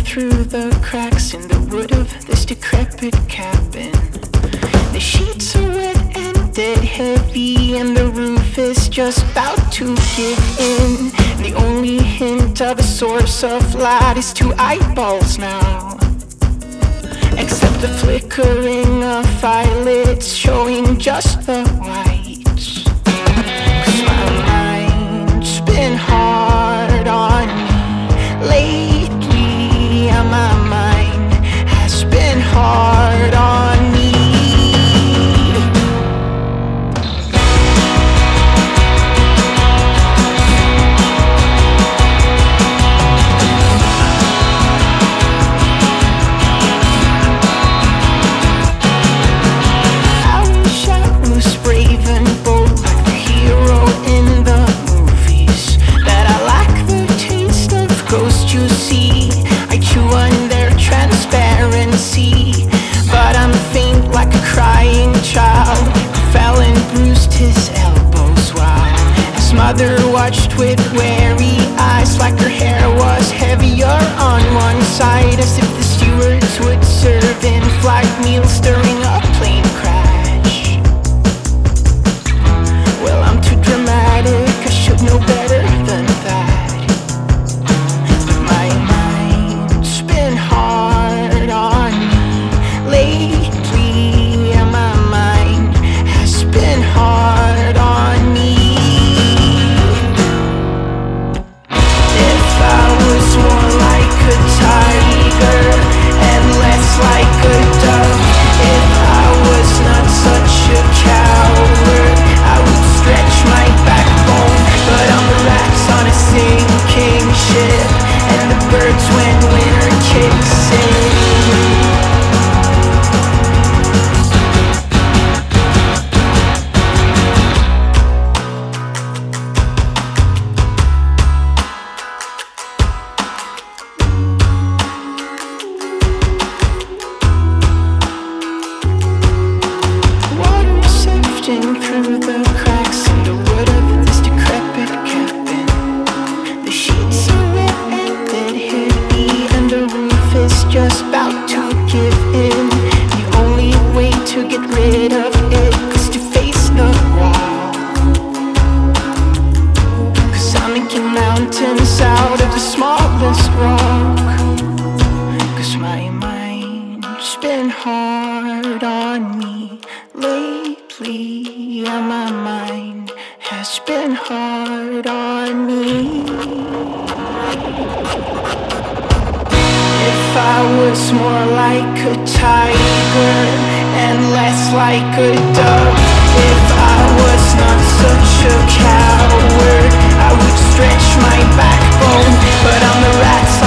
through the cracks in the wood of this decrepit cabin. The sheets are wet and dead heavy, and the roof is just about to give in. The only hint of a source of light is two eyeballs now, except the flickering of eyelids showing just the whites. 'Cause my mind's been hard on me lately, and my mind has been hard on me. But I'm faint like a crying child who fell and bruised his elbows while his mother watched with wary eyes, like her hair was heavier on one side, as if the stewards would serve in-flight meals during a plane crash. Well, I'm too dramatic, I should know better than that. But my mind's been hard on me lately, and my mind has been hard on me. If I was more like a tiger and less like a dove, if I was not such a coward, I would stretch my backbone. But I'm the rats on a sinking ship, and the birds when winter kicks in. Through the cracks in the wood of this decrepit cabin. The sheets are wet and dead heavy, and the roof is just about to give in. The only way to get rid of it is to face the wall. 'Cause I'm making mountains out of the smallest rock. 'Cause my mind's been hard on me lately, and my mind has been hard on me. If I was more like a tiger and less like a dove, if I was not such a coward, I would stretch my backbone. But I'm the rats